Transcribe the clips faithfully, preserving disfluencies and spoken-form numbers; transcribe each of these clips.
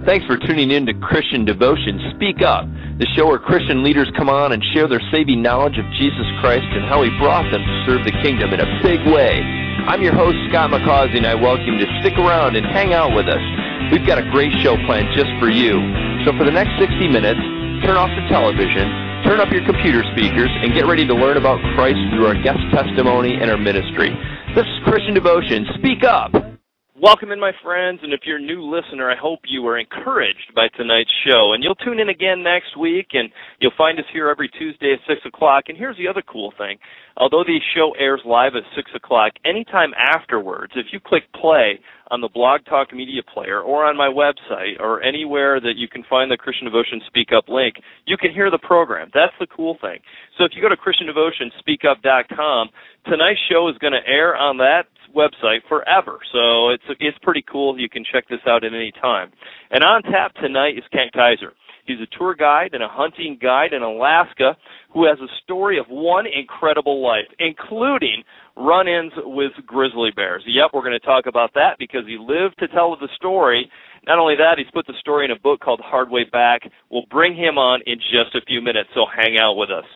Thanks for tuning in to Christian Devotion Speak Up, the show where Christian leaders come on and share their saving knowledge of Jesus Christ and how he brought them to serve the kingdom in a big way. I'm your host, Scott McCausey, and I welcome you to stick around and hang out with us. We've got a great show planned just for you. So for the next sixty minutes, turn off the television, turn up your computer speakers, and get ready to learn about Christ through our guest testimony and our ministry. This is Christian Devotion Speak Up. Welcome in, my friends, and if you're a new listener, I hope you are encouraged by tonight's show. And you'll tune in again next week, and you'll find us here every Tuesday at six o'clock. And here's the other cool thing. Although the show airs live at six o'clock, anytime afterwards, if you click play on the Blog Talk Media Player or on my website or anywhere that you can find the Christian Devotion Speak Up link, you can hear the program. That's the cool thing. So if you go to Christian Devotion Speak Up dot com, tonight's show is going to air on that website forever. So it's it's pretty cool. You can check this out at any time. And on tap tonight is Kent Kaiser. He's a tour guide and a hunting guide in Alaska who has a story of one incredible life, including run-ins with grizzly bears. Yep, we're going to talk about that because he lived to tell the story. Not only that, he's put the story in a book called Hard Way Back. We'll bring him on in just a few minutes, so hang out with us.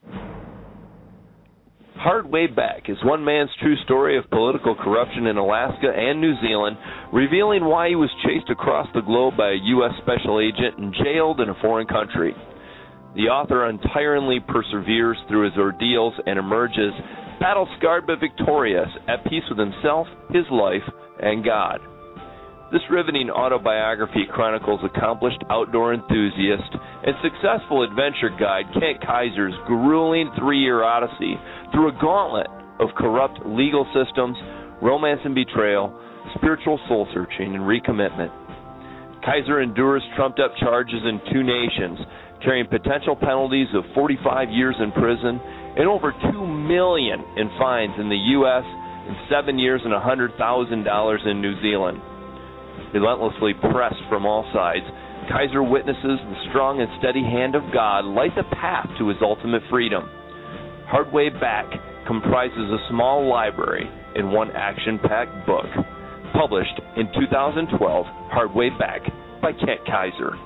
Hard Way Back is one man's true story of political corruption in Alaska and New Zealand, revealing why he was chased across the globe by a U S special agent and jailed in a foreign country. The author untiringly perseveres through his ordeals and emerges battle-scarred but victorious, at peace with himself, his life, and God. This riveting autobiography chronicles accomplished outdoor enthusiast and successful adventure guide Kent Kaiser's grueling three-year odyssey through a gauntlet of corrupt legal systems, romance and betrayal, spiritual soul-searching, and recommitment. Kaiser endures trumped-up charges in two nations, carrying potential penalties of forty-five years in prison and over two million dollars in fines in the U S and seven years and one hundred thousand dollars in New Zealand. Relentlessly pressed from all sides, Kaiser witnesses the strong and steady hand of God light the path to his ultimate freedom. Hard Way Back comprises a small library in one action-packed book, published in two thousand twelve, Hard Way Back by Kent Kaiser.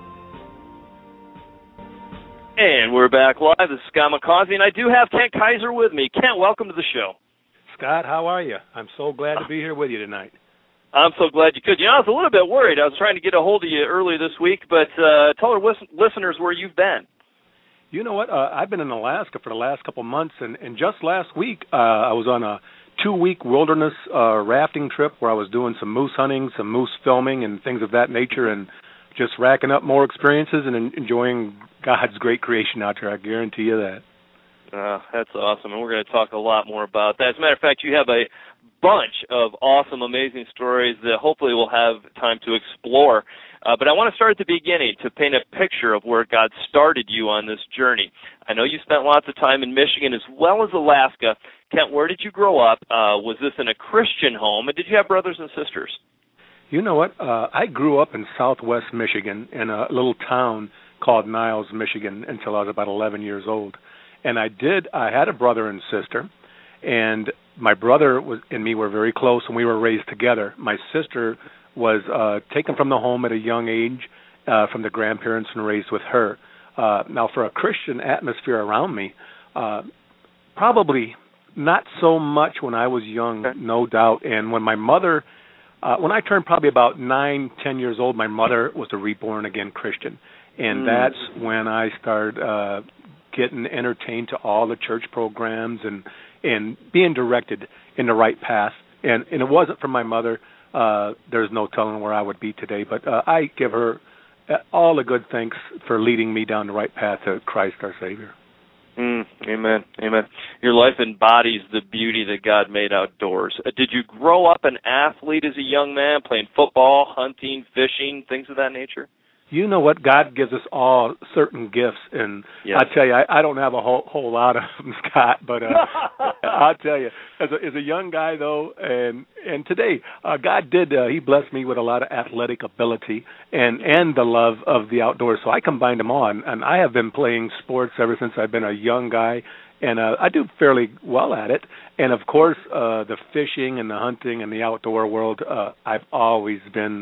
And we're back live. This is Scott McCausey, and I do have Kent Kaiser with me. Kent, welcome to the show. Scott, how are you? I'm so glad to be here with you tonight. I'm so glad you could. You know, I was a little bit worried. I was trying to get a hold of you earlier this week, but uh, tell our listen- listeners where you've been. You know what? Uh, I've been in Alaska for the last couple of months, and, and just last week uh, I was on a two-week wilderness uh, rafting trip where I was doing some moose hunting, some moose filming, and things of that nature, and just racking up more experiences and enjoying God's great creation out there. I guarantee you that. Uh, that's awesome, and we're going to talk a lot more about that. As a matter of fact, you have a bunch of awesome, amazing stories that hopefully we'll have time to explore. Uh, but I want to start at the beginning to paint a picture of where God started you on this journey. I know you spent lots of time in Michigan as well as Alaska. Kent, where did you grow up? Uh, was this in a Christian home, and did you have brothers and sisters? You know what? Uh, I grew up in southwest Michigan in a little town called Niles, Michigan, until I was about eleven years old. And I did, I had a brother and sister, and my brother was and me were very close, and we were raised together. My sister was uh, taken from the home at a young age uh, from the grandparents and raised with her. Uh, now, for a Christian atmosphere around me, uh, probably not so much when I was young, no doubt. And when my mother, uh, when I turned probably about nine, ten years old, my mother was a reborn-again Christian. And mm. that's when I started uh, getting entertained to all the church programs and, and being directed in the right path. And, and it wasn't from my mother. Uh, there's no telling where I would be today. But uh, I give her all the good thanks for leading me down the right path to Christ our Savior. Mm, amen, amen. Your life embodies the beauty that God made outdoors. Uh, did you grow up an athlete as a young man, playing football, hunting, fishing, things of that nature? You know what? God gives us all certain gifts, and yes. I tell you, I, I don't have a whole, whole lot of them, Scott, but uh, I'll tell you, as a, as a young guy, though, and and today, uh, God did, uh, he blessed me with a lot of athletic ability and, and the love of the outdoors, so I combined them all, and, and I have been playing sports ever since I've been a young guy, and uh, I do fairly well at it, and of course, uh, the fishing and the hunting and the outdoor world, uh, I've always been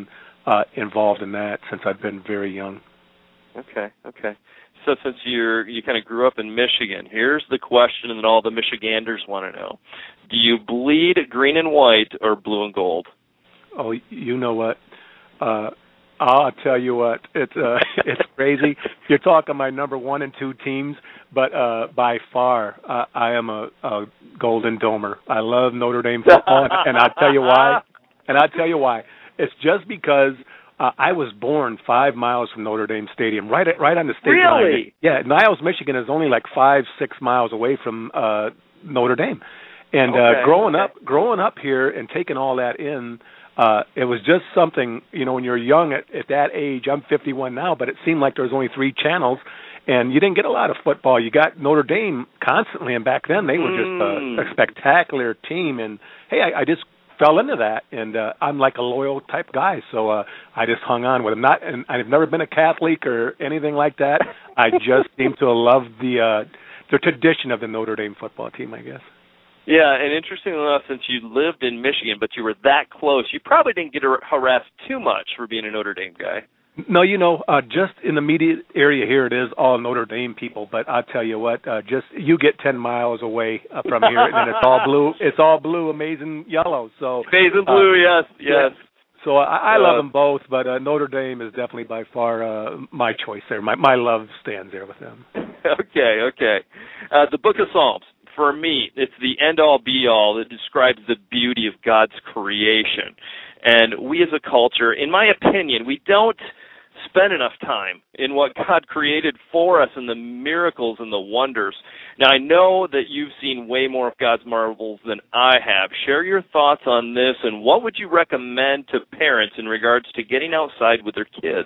uh, involved in that since I've been very young. Okay, okay. So since you're you kind of grew up in Michigan, here's the question that all the Michiganders want to know: do you bleed green and white or blue and gold? Oh, you know what? Uh, I'll tell you what. It's uh, it's crazy. You're talking my number one and two teams, but uh, by far uh, I am a, a Golden Domer. I love Notre Dame football, and, and I'll tell you why. And I'll tell you why. It's just because. Uh, I was born five miles from Notre Dame Stadium, right at, right on the state line. Really? Yeah, Niles, Michigan is only like five, six miles away from uh, Notre Dame. And okay, uh, growing okay. up, growing up here and taking all that in, uh, it was just something. You know, when you're young at, at that age, I'm fifty-one now, but it seemed like there was only three channels, and you didn't get a lot of football. You got Notre Dame constantly, and back then they were just mm. a, a spectacular team. And hey, I, I just fell into that, and uh, I'm like a loyal type guy, so uh, I just hung on with him. Not, and I've never been a Catholic or anything like that. I just seem to love the uh, the tradition of the Notre Dame football team, I guess. Yeah, and interestingly enough, since you lived in Michigan, but you were that close, you probably didn't get harassed too much for being a Notre Dame guy. No, you know, uh, just in the immediate area here, it is all Notre Dame people. But I'll tell you what, uh, just you get ten miles away uh, from here, and it's all blue. It's all blue, amazing yellow. So amazing blue, uh, yes, yes. Yeah. So I, I uh, love them both, but uh, Notre Dame is definitely by far uh, my choice there. My my love stands there with them. Okay, okay. Uh, the Book of Psalms, for me, it's the end-all, be-all that describes the beauty of God's creation. And we as a culture, in my opinion, we don't spend enough time in what God created for us and the miracles and the wonders. Now, I know that you've seen way more of God's marvels than I have. Share your thoughts on this, and what would you recommend to parents in regards to getting outside with their kids?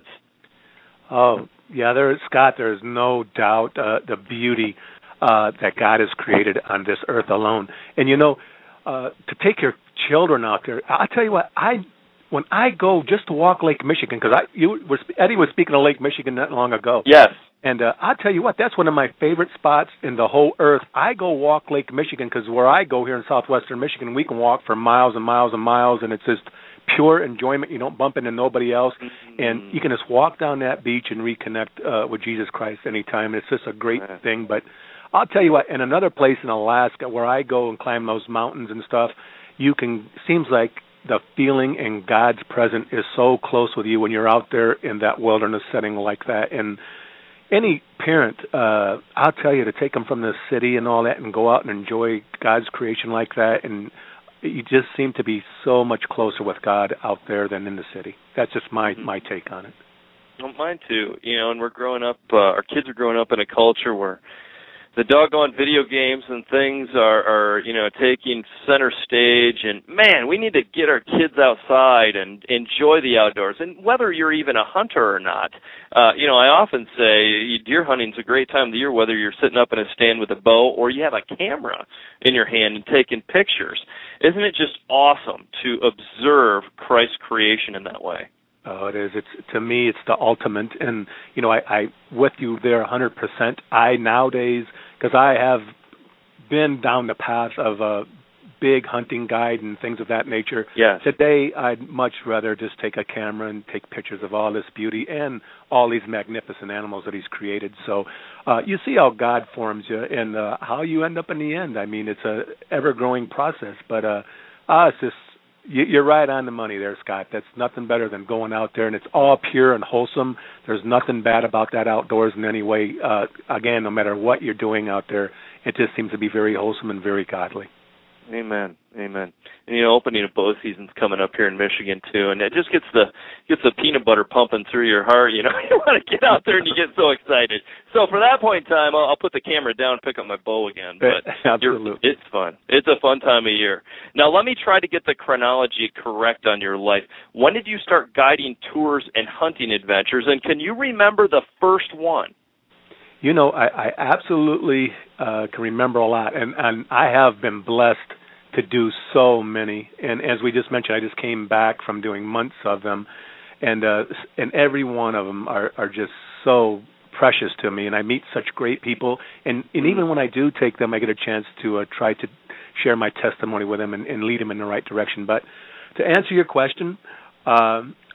Oh, yeah, there, Scott, there's no doubt uh, the beauty uh, that God has created on this earth alone. And, you know, uh, to take your children out there, I'll tell you what, I when I go just to walk Lake Michigan, because I you were, Eddie was speaking of Lake Michigan not long ago. Yes. And uh, I'll tell you what, that's one of my favorite spots in the whole earth. I go walk Lake Michigan because where I go here in southwestern Michigan, we can walk for miles and miles and miles, and it's just pure enjoyment. You don't bump into nobody else, mm-hmm. and you can just walk down that beach and reconnect uh, with Jesus Christ anytime. It's just a great yeah. thing. But I'll tell you what, in another place in Alaska where I go and climb those mountains and stuff, you can, seems like the feeling and God's presence is so close with you when you're out there in that wilderness setting like that. And any parent, uh, I'll tell you, to take them from the city and all that and go out and enjoy God's creation like that, and you just seem to be so much closer with God out there than in the city. That's just my, mm-hmm. my take on it. Well, mine too. You know, and we're growing up, uh, our kids are growing up in a culture where the doggone video games and things are, are, you know, taking center stage. And, man, we need to get our kids outside and enjoy the outdoors. And whether you're even a hunter or not, uh, you know, I often say deer hunting's a great time of the year, whether you're sitting up in a stand with a bow or you have a camera in your hand and taking pictures. Isn't it just awesome to observe Christ's creation in that way? Oh, it is. It's to me, it's the ultimate. And, you know, I, I with you there one hundred percent. I nowadays, because I have been down the path of a big hunting guide and things of that nature. Yes. Today, I'd much rather just take a camera and take pictures of all this beauty and all these magnificent animals that he's created. So uh, you see how God forms you and uh, how you end up in the end. I mean, it's a ever-growing process. But uh, uh, it's just, you're right on the money there, Scott. That's nothing better than going out there, and it's all pure and wholesome. There's nothing bad about that outdoors in any way. Uh, again, no matter what you're doing out there, it just seems to be very wholesome and very godly. Amen. Amen. And, you know, opening of bow season's coming up here in Michigan, too, and it just gets the gets the peanut butter pumping through your heart. You know, you want to get out there and you get so excited. So for that point in time, I'll, I'll put the camera down and pick up my bow again. But Absolutely. It's fun. It's a fun time of year. Now, let me try to get the chronology correct on your life. When did you start guiding tours and hunting adventures, and can you remember the first one? You know, I, I absolutely uh, can remember a lot, and, and I have been blessed to do so many. And as we just mentioned, I just came back from doing months of them, and uh, and every one of them are, are just so precious to me, and I meet such great people. And, and even when I do take them, I get a chance to uh, try to share my testimony with them and, and lead them in the right direction. But to answer your question, uh,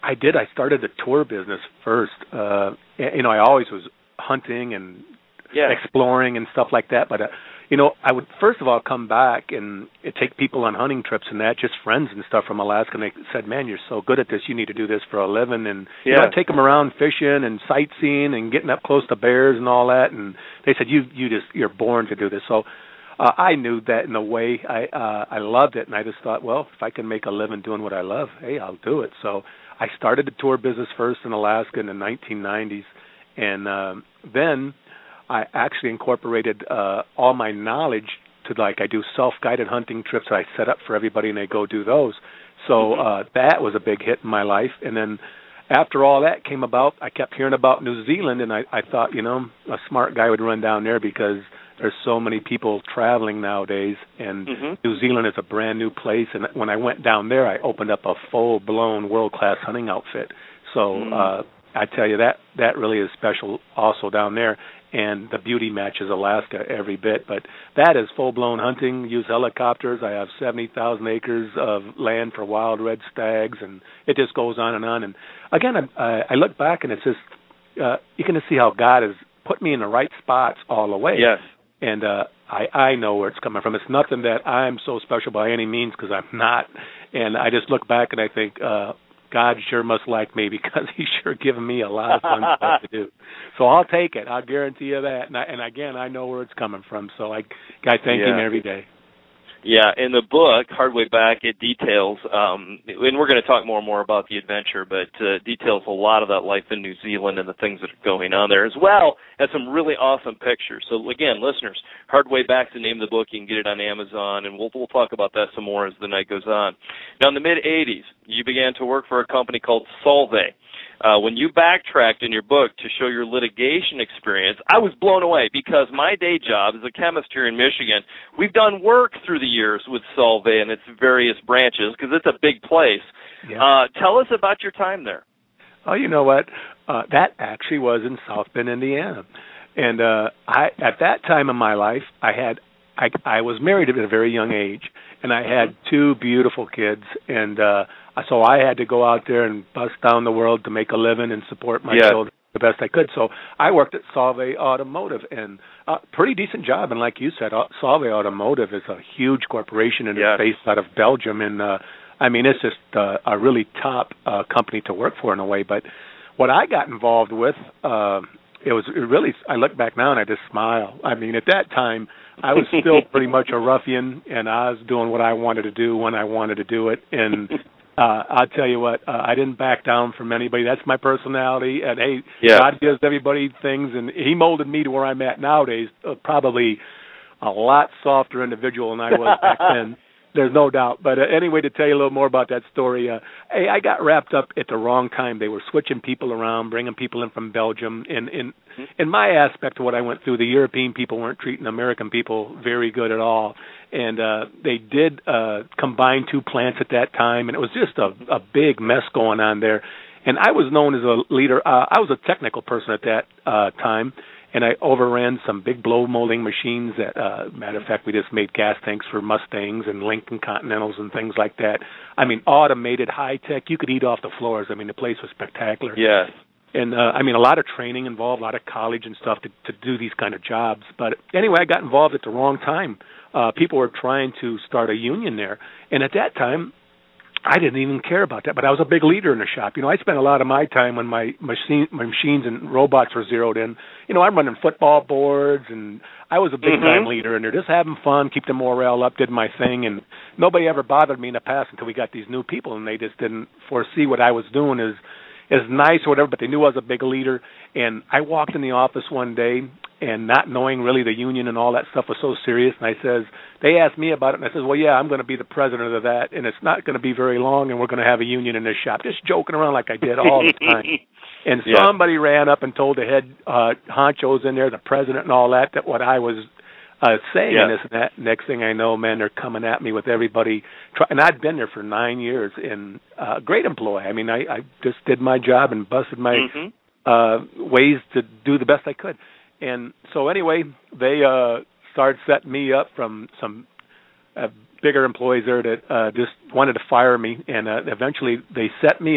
I did. I started the tour business first. Uh, you know, I always was hunting and yeah. exploring and stuff like that. But, uh, you know, I would first of all come back and take people on hunting trips and that, just friends and stuff from Alaska. And they said, man, you're so good at this. You need to do this for a living. And, yeah. you know, I'd take them around fishing and sightseeing and getting up close to bears and all that. And they said, you you just, you're born to do this. So uh, I knew that in a way. I, uh, I loved it. And I just thought, well, if I can make a living doing what I love, hey, I'll do it. So I started the tour business first in Alaska in the nineteen nineties. And um, then I actually incorporated uh, all my knowledge to, like, I do self-guided hunting trips that I set up for everybody, and they go do those. So mm-hmm. uh, that was a big hit in my life. And then after all that came about, I kept hearing about New Zealand, and I, I thought, you know, a smart guy would run down there because there's so many people traveling nowadays, and mm-hmm. New Zealand is a brand-new place. And when I went down there, I opened up a full-blown world-class hunting outfit. So mm-hmm. uh, I tell you, that, that really is special also down there. And the beauty matches Alaska every bit. But that is full-blown hunting, use helicopters. I have seventy thousand acres of land for wild red stags, and it just goes on and on. And, again, I, I look back, and it's just, uh, you can just see how God has put me in the right spots all the way. Yes. And uh, I, I know where it's coming from. It's nothing that I'm so special by any means, because I'm not. And I just look back, and I think, uh, God sure must like me, because he's sure given me a lot of fun stuff to do. So I'll take it. I'll guarantee you that. And, I, and again, I know where it's coming from. So I, I thank yeah. him every day. Yeah, in the book, Hard Way Back, it details, um, and we're going to talk more and more about the adventure, but uh, details a lot of that life in New Zealand and the things that are going on there, as well as some really awesome pictures. So, again, listeners, Hard Way Back's the name of the book. You can get it on Amazon, and we'll, we'll talk about that some more as the night goes on. Now, in the mid-eighties, you began to work for a company called Solvay. Uh, when you backtracked in your book to show your litigation experience, I was blown away, because my day job as a chemist here in Michigan, we've done work through the years with Solvay and its various branches, because it's a big place. Yeah. Uh, tell us about your time there. Oh, you know what? Uh, that actually was in South Bend, Indiana. And uh, I, at that time in my life, I had I, I was married at a very young age, and I had two beautiful kids, and uh, so I had to go out there and bust down the world to make a living and support my yeah. children the best I could. So I worked at Solvay Automotive, and a pretty decent job. And like you said, Solvay Automotive is a huge corporation, and yes. it's based out of Belgium. And uh, I mean, it's just uh, a really top uh, company to work for in a way. But what I got involved with, uh, it was it really, I look back now and I just smile. I mean, at that time, I was still pretty much a ruffian, and I was doing what I wanted to do when I wanted to do it. And uh, I'll tell you what, uh, I didn't back down from anybody. That's my personality. And, hey, yeah. God gives everybody things, and he molded me to where I'm at nowadays, uh, probably a lot softer individual than I was back then. There's no doubt. But uh, anyway, to tell you a little more about that story, uh, hey, I got wrapped up at the wrong time. They were switching people around, bringing people in from Belgium. And in, in my aspect of what I went through, the European people weren't treating American people very good at all. And uh, they did uh, combine two plants at that time, and it was just a, a big mess going on there. And I was known as a leader. Uh, I was a technical person at that uh, time. And I overran some big blow molding machines that, uh, matter of fact, we just made gas tanks for Mustangs and Lincoln Continentals and things like that. I mean, automated, high-tech. You could eat off the floors. I mean, the place was spectacular. Yes. And, uh, I mean, a lot of training involved, a lot of college and stuff to, to do these kind of jobs. But anyway, I got involved at the wrong time. Uh, people were trying to start a union there. And at that time, I didn't even care about that, but I was a big leader in the shop. You know, I spent a lot of my time when my machine, my machines and robots were zeroed in. You know, I'm running football boards, and I was a big-time mm-hmm. leader, and they're just having fun, keep the morale up, did my thing, and nobody ever bothered me in the past until we got these new people, and they just didn't foresee what I was doing as, as nice or whatever, but they knew I was a big leader. And I walked in the office one day, and not knowing really the union and all that stuff was so serious, and I says, they asked me about it, and I says, well, yeah, I'm going to be the president of that, and it's not going to be very long, and we're going to have a union in this shop. Just joking around like I did all the time. And yeah. somebody ran up and told the head uh, honchos in there, the president and all that, that what I was uh, saying yeah. and this and that. Next thing I know, man, they're coming at me with everybody. Try- and I'd been there for nine years, and a uh, great employee. I mean, I, I just did my job and busted my mm-hmm. uh, ways to do the best I could. And so anyway, they uh, started setting me up from some uh, bigger employees there that uh, just wanted to fire me. And uh, eventually they set me up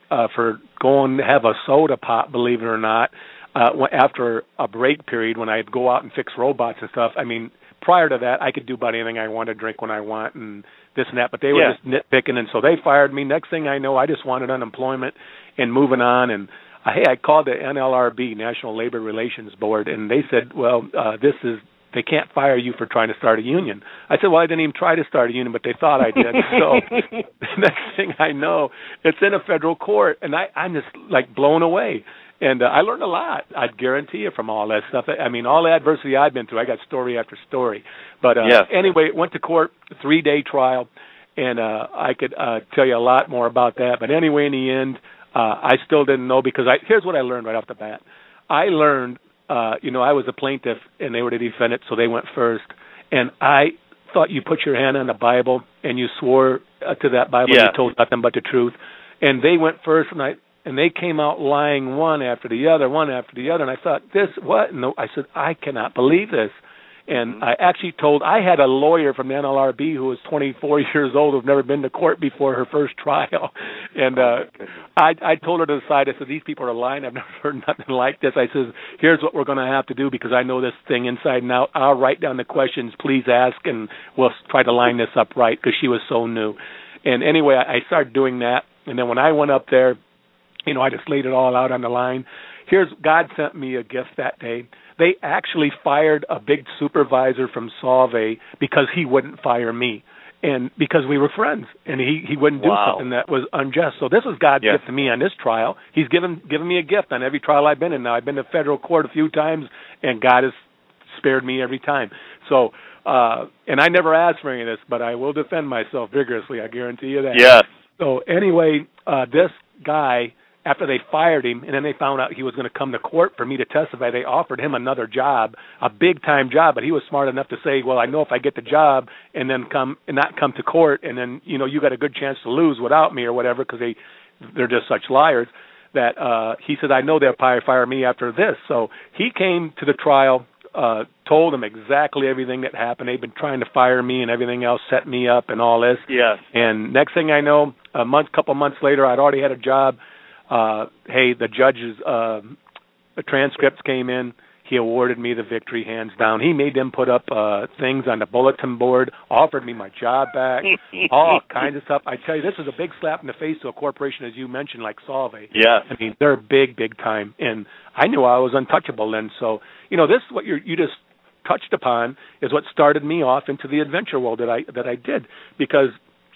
uh, for going to have a soda pop, believe it or not, uh, after a break period when I'd go out and fix robots and stuff. I mean, prior to that, I could do about anything I want to drink when I want and this and that, but they were yeah. just nitpicking, and so they fired me. Next thing I know, I just wanted unemployment and moving on, and uh, hey, I called the N L R B, National Labor Relations Board, and they said, well, uh, this is, they can't fire you for trying to start a union. I said, well, I didn't even try to start a union, but they thought I did. So the next thing I know, it's in a federal court, and I, I'm just like blown away. And uh, I learned a lot, I'd guarantee you, from all that stuff. I mean, all the adversity I've been through, I got story after story. But uh, yes. anyway, went to court, three-day trial, and uh, I could uh, tell you a lot more about that. But anyway, in the end, uh, I still didn't know, because I, here's what I learned right off the bat. I learned, uh, you know, I was a plaintiff, and they were the defendant, so they went first. And I thought you put your hand on the Bible, and you swore uh, to that Bible, yeah. and you told nothing but the truth. And they went first, and I... And they came out lying one after the other, one after the other. And I thought, this, what? And I said, I cannot believe this. And I actually told, I had a lawyer from the N L R B who was twenty-four years old, who'd never been to court before her first trial. And uh, I, I told her to the side, I said, these people are lying. I've never heard nothing like this. I said, here's what we're going to have to do, because I know this thing inside and out. I'll write down the questions. Please ask, and we'll try to line this up right, because she was so new. And anyway, I started doing that. And then when I went up there, you know, I just laid it all out on the line. Here's, God sent me a gift that day. They actually fired a big supervisor from Solvay because he wouldn't fire me, and because we were friends, and he, he wouldn't do wow. something that was unjust. So this was God's yes. gift to me on this trial. He's given given me a gift on every trial I've been in. Now, I've been to federal court a few times, and God has spared me every time. So, uh, and I never asked for any of this, but I will defend myself vigorously. I guarantee you that. Yes. So anyway, uh, this guy, after they fired him, and then they found out he was going to come to court for me to testify, they offered him another job, a big-time job, but he was smart enough to say, well, I know if I get the job and then come and not come to court, and then, you know, you got a good chance to lose without me or whatever, because they, they're just such liars, that uh, he said, I know they'll probably fire me after this. So he came to the trial, uh, told them exactly everything that happened. They've been trying to fire me and everything else, set me up and all this. Yes. And next thing I know, a month, couple months later, I'd already had a job. Uh, hey, the judge's uh, the transcripts came in. He awarded me the victory, hands down. He made them put up uh, things on the bulletin board, offered me my job back, all kinds of stuff. I tell you, this is a big slap in the face to a corporation, as you mentioned, like Solvay. Yeah. I mean, they're big, big time. And I knew I was untouchable then. So, you know, this is what you're, you just touched upon is what started me off into the adventure world that I that I did, because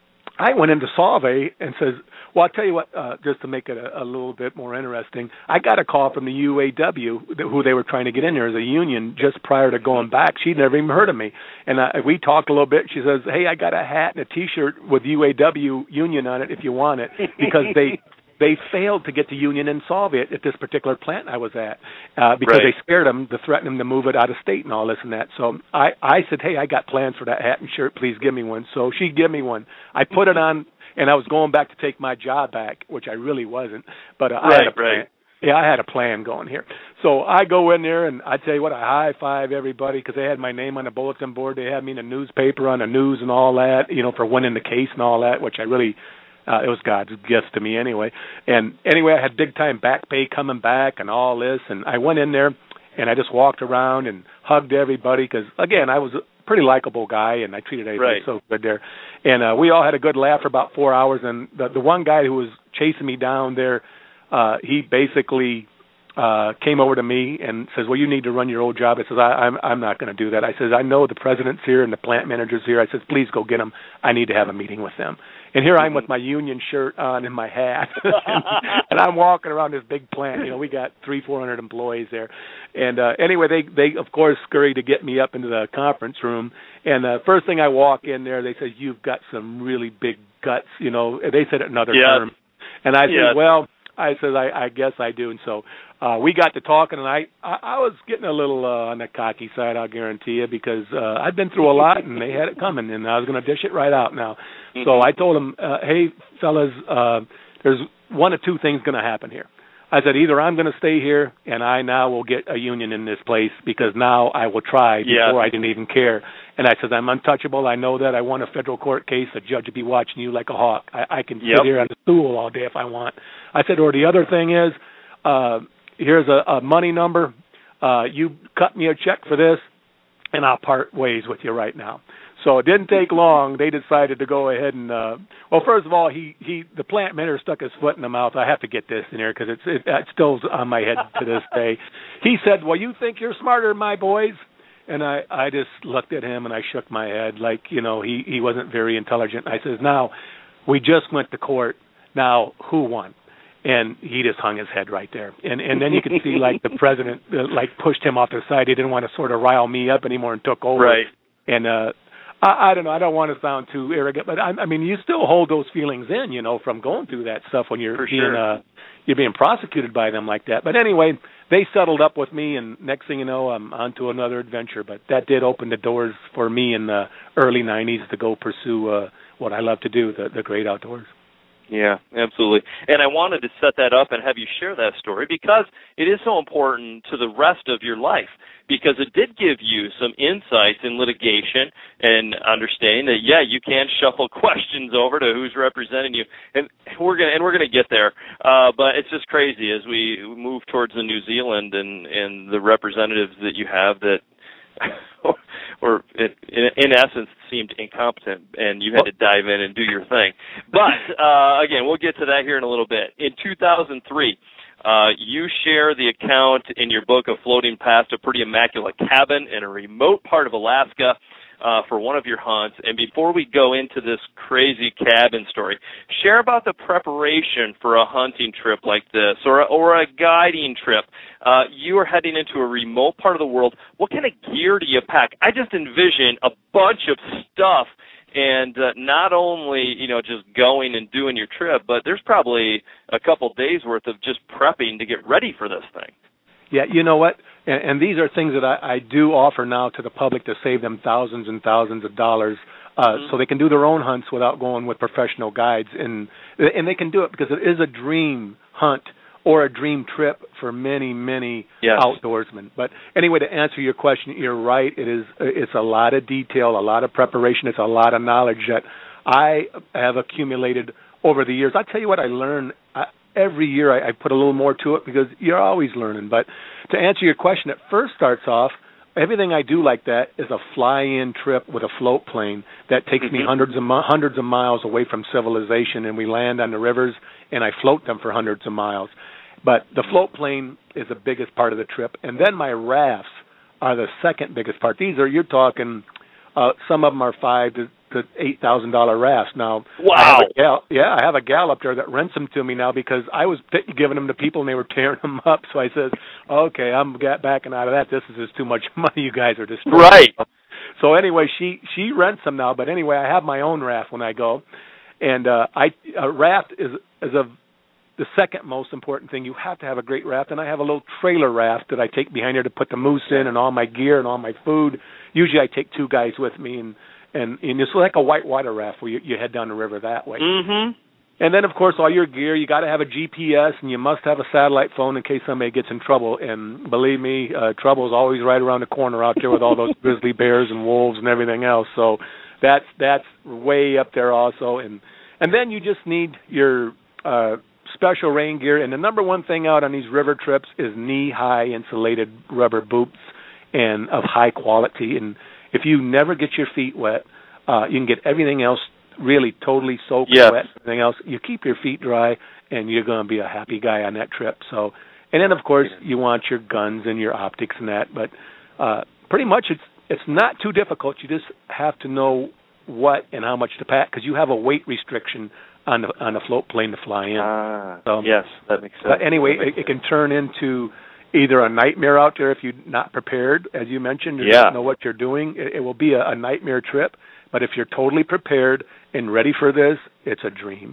I went into Solvay and says, well, I'll tell you what, uh, just to make it a, a little bit more interesting, I got a call from the U A W, who they were trying to get in there as a union just prior to going back. She'd never even heard of me. And uh, we talked a little bit. She says, hey, I got a hat and a T-shirt with U A W union on it if you want it, because they they failed to get the union in Solvay at this particular plant I was at, uh, because right. they scared them to threaten them to move it out of state and all this and that. So I, I said, hey, I got plans for that hat and shirt. Please give me one. So she gave me one. I put it on, and I was going back to take my job back, which I really wasn't. But uh, right, I had a plan. Right. Yeah, I had a plan going here. So I go in there, and I tell you what, I high-five everybody, because they had my name on the bulletin board. They had me in the newspaper, on the news and all that, you know, for winning the case and all that, which I really... Uh, it was God's gift to me anyway. And anyway, I had big-time back pay coming back and all this. And I went in there, and I just walked around and hugged everybody because, again, I was a pretty likable guy, and I treated everybody right. so good there. And uh, we all had a good laugh for about four hours. And the, the one guy who was chasing me down there, uh, he basically uh, came over to me and says, well, you need to run your old job. I says, I, I'm, I'm not going to do that. I says, I know the president's here and the plant manager's here. I says, please go get them. I need to have a meeting with them. And here I am with my union shirt on and my hat, and, and I'm walking around this big plant. You know, we got three, four hundred employees there. And uh, anyway, they, they of course scurried to get me up into the conference room. And the uh, first thing I walk in there, they said, "You've got some really big guts." You know, they said it in other yes. terms. And I yes. said, "Well," I said, I, "I guess I do." And so uh, we got to talking, and I, I, I was getting a little uh, on the cocky side, I'll guarantee you, because uh, I'd been through a lot, and they had it coming, and I was going to dish it right out now. So I told them, uh, hey, fellas, uh, there's one of two things going to happen here. I said, either I'm going to stay here and I now will get a union in this place because now I will try before yeah. I didn't even care. And I said, I'm untouchable. I know that. I won a federal court case. The judge will be watching you like a hawk. I, I can yep. sit here on the stool all day if I want. I said, or the other thing is, uh, here's a, a money number. Uh, you cut me a check for this, and I'll part ways with you right now. So it didn't take long. They decided to go ahead and, uh, well, first of all, he, he the plant manager stuck his foot in the mouth. I have to get this in here because it's it, it still's on my head to this day. He said, well, you think you're smarter than my boys? And I, I just looked at him and I shook my head like, you know, he, he wasn't very intelligent. I says, now, we just went to court. Now, who won? And he just hung his head right there. And and then you could see, like, the president, uh, like, pushed him off the side. He didn't want to sort of rile me up anymore and took over. Right. And, uh, I, I don't know. I don't want to sound too arrogant, but I, I mean, you still hold those feelings in, you know, from going through that stuff when you're For being sure. uh, you're being prosecuted by them like that. But anyway, they settled up with me, and next thing you know, I'm on to another adventure. But that did open the doors for me in the early nineties to go pursue uh, what I love to do, the, the great outdoors. Yeah, absolutely. And I wanted to set that up and have you share that story because it is so important to the rest of your life, because it did give you some insights in litigation and understanding that, yeah, you can shuffle questions over to who's representing you. And we're going and we're going to get there. Uh, but it's just crazy as we move towards the New Zealand and, and the representatives that you have that or in, in essence seemed incompetent, and you had to dive in and do your thing. But, uh, again, we'll get to that here in a little bit. In two thousand three, uh, you share the account in your book of floating past a pretty immaculate cabin in a remote part of Alaska uh, for one of your hunts. And before we go into this crazy cabin story, share about the preparation for a hunting trip like this or, or a guiding trip. Uh, you are heading into a remote part of the world. What kind of gear do you pack? I just envision a bunch of stuff, and uh, not only, you know, just going and doing your trip, but there's probably a couple days worth of just prepping to get ready for this thing. Yeah, you know what? And, and these are things that I, I do offer now to the public to save them thousands and thousands of dollars, uh, mm-hmm. so they can do their own hunts without going with professional guides, and and they can do it because it is a dream hunt or a dream trip for many, many yes. outdoorsmen. But anyway, to answer your question, you're right. It is it's a lot of detail, a lot of preparation. It's a lot of knowledge that I have accumulated over the years. I'll tell you what I learned. I, every year I, I put a little more to it because you're always learning. But to answer your question, it first starts off, everything I do like that is a fly-in trip with a float plane that takes mm-hmm. me hundreds of mi- hundreds of miles away from civilization, and we land on the rivers, and I float them for hundreds of miles. But the float plane is the biggest part of the trip, and then my rafts are the second biggest part. These are, you're talking, uh, some of them are five to, to eight thousand dollar rafts. Now, wow, I have a gal, yeah, I have a gal up there that rents them to me now because I was t- giving them to people and they were tearing them up. So I says, okay, I'm get backing out of that. This is just too much money. You guys are destroying. Right. So anyway, she she rents them now. But anyway, I have my own raft when I go, and uh, I a raft is is a the second most important thing. You have to have a great raft, and I have a little trailer raft that I take behind here to put the moose in and all my gear and all my food. Usually I take two guys with me, and, and, and it's like a whitewater raft where you, you head down the river that way. Mm-hmm. And then, of course, all your gear, you got to have a G P S, and you must have a satellite phone in case somebody gets in trouble. And believe me, uh, trouble is always right around the corner out there with all those grizzly bears and wolves and everything else. So that's that's way up there also. And and then you just need your uh, special rain gear. And the number one thing out on these river trips is knee-high insulated rubber boots and of high quality. And if you never get your feet wet, uh, you can get everything else really totally soaked yes. wet, everything else. You keep your feet dry, and you're going to be a happy guy on that trip. So, and then, of course, you want your guns and your optics and that. But uh, pretty much it's it's not too difficult. You just have to know what and how much to pack because you have a weight restriction on the on the float plane to fly in. Ah, so, yes, that makes sense. But anyway, makes it, it can turn into either a nightmare out there if you're not prepared, as you mentioned, you yeah. don't know what you're doing. It, it will be a, a nightmare trip. But if you're totally prepared and ready for this, it's a dream.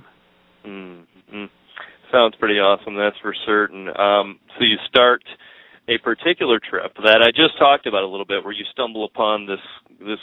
Mm-hmm. Sounds pretty awesome, that's for certain. Um, so you start a particular trip that I just talked about a little bit, where you stumble upon this this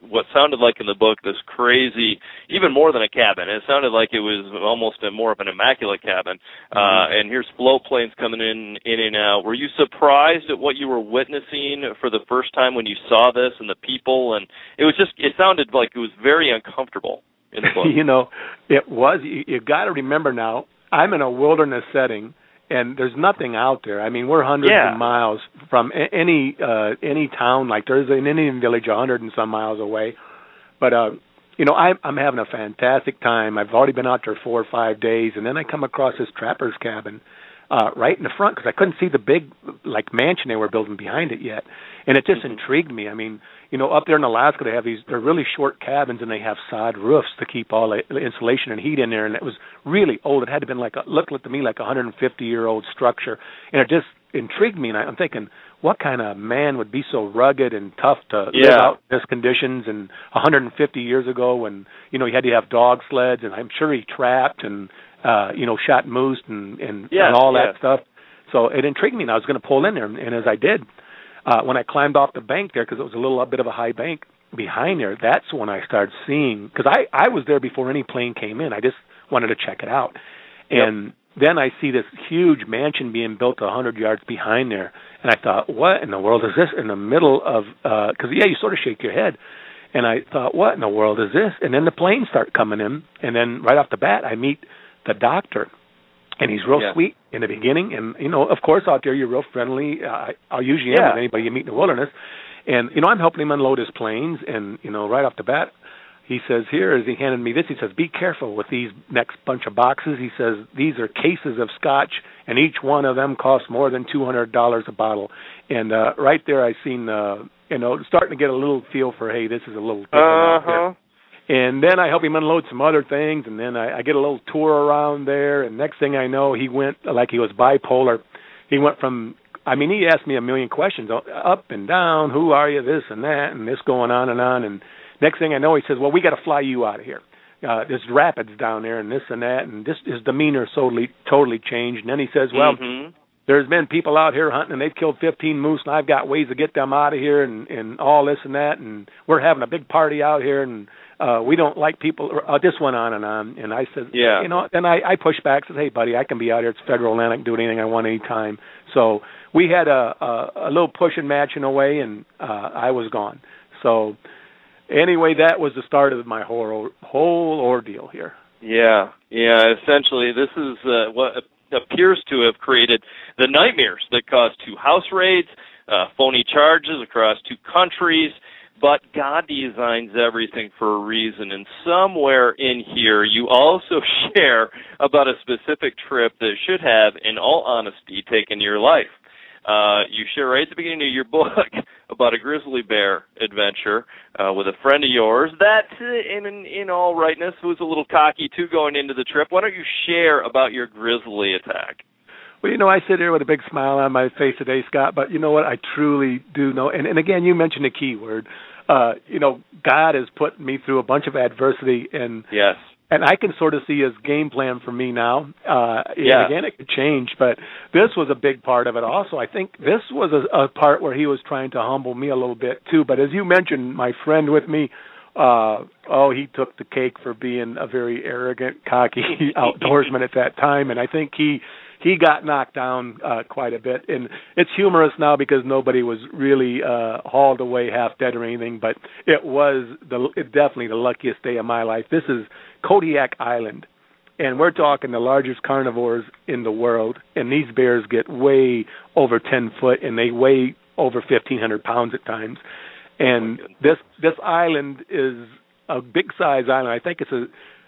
what sounded like in the book this crazy, even more than a cabin. It sounded like it was almost a, more of an immaculate cabin. Mm-hmm. Uh, and here's float planes coming in, in and out. Were you surprised at what you were witnessing for the first time when you saw this and the people? And it was just, it sounded like it was very uncomfortable in the book. You know, it was. You, you got to remember now, I'm in a wilderness setting. And there's nothing out there. I mean, we're hundreds yeah. of miles from any uh, any town. Like there's an Indian village a hundred and some miles away. But uh, you know, I'm I'm having a fantastic time. I've already been out there four or five days, and then I come across this trapper's cabin uh, right in the front because I couldn't see the big like mansion they were building behind it yet, and it just mm-hmm. intrigued me. I mean, you know, up there in Alaska, they have these, they're really short cabins, and they have sod roofs to keep all the insulation and heat in there, and it was really old. It had to have been like, a, looked to me like a one hundred fifty-year-old structure, and it just intrigued me, and I, I'm thinking, what kind of man would be so rugged and tough to yeah. live out in these conditions and one hundred fifty years ago when, you know, he had to have dog sleds, and I'm sure he trapped and, uh, you know, shot moose and, and, yes, and all yes. that stuff. So it intrigued me, and I was going to pull in there, and, and as I did, Uh, when I climbed off the bank there, because it was a little a bit of a high bank behind there, that's when I started seeing, because I, I was there before any plane came in. I just wanted to check it out. And yep. then I see this huge mansion being built one hundred yards behind there. And I thought, what in the world is this in the middle of, because, uh, yeah, you sort of shake your head. And I thought, what in the world is this? And then the planes start coming in. And then right off the bat, I meet the doctor. And he's real yeah. sweet in the beginning. And, you know, of course, out there, you're real friendly. Uh, I usually yeah. am with anybody you meet in the wilderness. And, you know, I'm helping him unload his planes. And, you know, right off the bat, he says, here, as he handed me this, he says, be careful with these next bunch of boxes. He says, these are cases of scotch, and each one of them costs more than two hundred dollars a bottle. And uh, right there, I seen, uh, you know, starting to get a little feel for, hey, this is a little different uh-huh. out there. And then I help him unload some other things, and then I, I get a little tour around there, and next thing I know, he went, like he was bipolar. He went from, I mean, he asked me a million questions, up and down, who are you, this and that, and this going on and on, and next thing I know, he says, well, we got to fly you out of here. Uh, there's rapids down there, and this and that, and this, his demeanor totally, totally changed. And then he says, well, mm-hmm. there's been people out here hunting, and they've killed fifteen moose, and I've got ways to get them out of here, and, and all this and that, and we're having a big party out here, and uh, we don't like people. Uh, this went on and on, and I said, yeah. you know, then I, I pushed back, said, hey, buddy, I can be out here. It's federal land. I can do anything I want anytime. So we had a, a, a little pushing match in a way, and uh, I was gone. So anyway, that was the start of my whole, whole ordeal here. Yeah, yeah. Essentially, this is uh, what appears to have created the nightmares that caused two house raids, uh, phony charges across two countries. But God designs everything for a reason, and somewhere in here you also share about a specific trip that should have, in all honesty, taken your life. Uh, you share right at the beginning of your book about a grizzly bear adventure uh, with a friend of yours that, in, in in all rightness, was a little cocky, too, going into the trip. Why don't you share about your grizzly attack? Well, you know, I sit here with a big smile on my face today, Scott, but you know what? I truly do know, and, and again, you mentioned a key word. Uh, you know, God has put me through a bunch of adversity, and yes. And I can sort of see his game plan for me now. Uh, yeah. And again, it could change, but this was a big part of it also. I think this was a, a part where he was trying to humble me a little bit, too. But as you mentioned, my friend with me, uh, oh, he took the cake for being a very arrogant, cocky outdoorsman at that time. And I think he he got knocked down uh, quite a bit. And it's humorous now because nobody was really uh, hauled away half dead or anything, but it was the it definitely the luckiest day of my life. This is Kodiak Island, and we're talking the largest carnivores in the world, and these bears get way over ten foot, and they weigh over fifteen hundred pounds at times. And this this island is a big-size island. I think it's a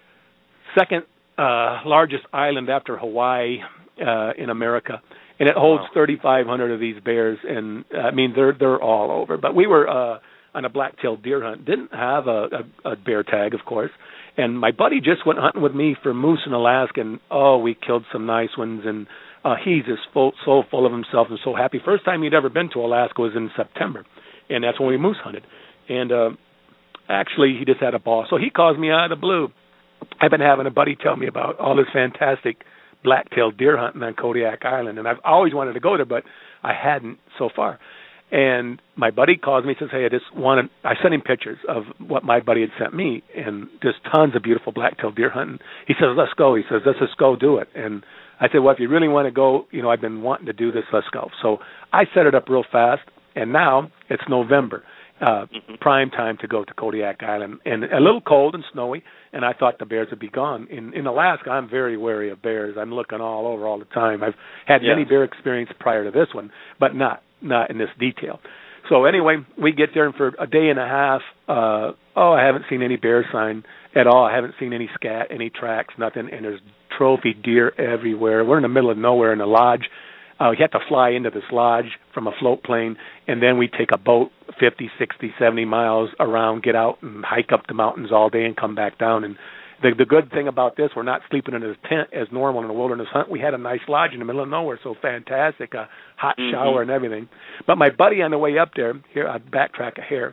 second uh, largest island after Hawaii uh, in America, and it holds wow. thirty-five hundred of these bears. And I mean, they're they're all over. But we were uh, on a black-tailed deer hunt. Didn't have a, a, a bear tag, of course. And my buddy just went hunting with me for moose in Alaska, and oh, we killed some nice ones. And uh, he's just full, so full of himself and so happy. First time he'd ever been to Alaska was in September, and that's when we moose hunted. And uh, actually, he just had a ball. So he calls me out of the blue. I've been having a buddy tell me about all this fantastic black-tailed deer hunting on Kodiak Island, and I've always wanted to go there, but I hadn't so far. And my buddy calls me and says, hey, I just wanted, I sent him pictures of what my buddy had sent me, and just tons of beautiful black-tailed deer hunting. He says, let's go. He says, let's just go do it. And I said, well, if you really want to go, you know, I've been wanting to do this, let's go. So I set it up real fast, and now it's November, uh, mm-hmm. prime time to go to Kodiak Island, and a little cold and snowy, and I thought the bears would be gone. In, in Alaska, I'm very wary of bears. I'm looking all over all the time. I've had yeah. many bear experience prior to this one, but not not in this detail. So anyway, we get there, and for a day and a half, uh, oh, I haven't seen any bear sign at all. I haven't seen any scat, any tracks, nothing, and there's trophy deer everywhere. We're in the middle of nowhere in a lodge. Uh, we have to fly into this lodge from a float plane, and then we take a boat fifty, sixty, seventy miles around, get out and hike up the mountains all day and come back down. And the, the good thing about this, we're not sleeping in a tent as normal in a wilderness hunt. We had a nice lodge in the middle of nowhere, so fantastic, a hot mm-hmm. shower and everything. But my buddy on the way up there, here I backtrack a hair,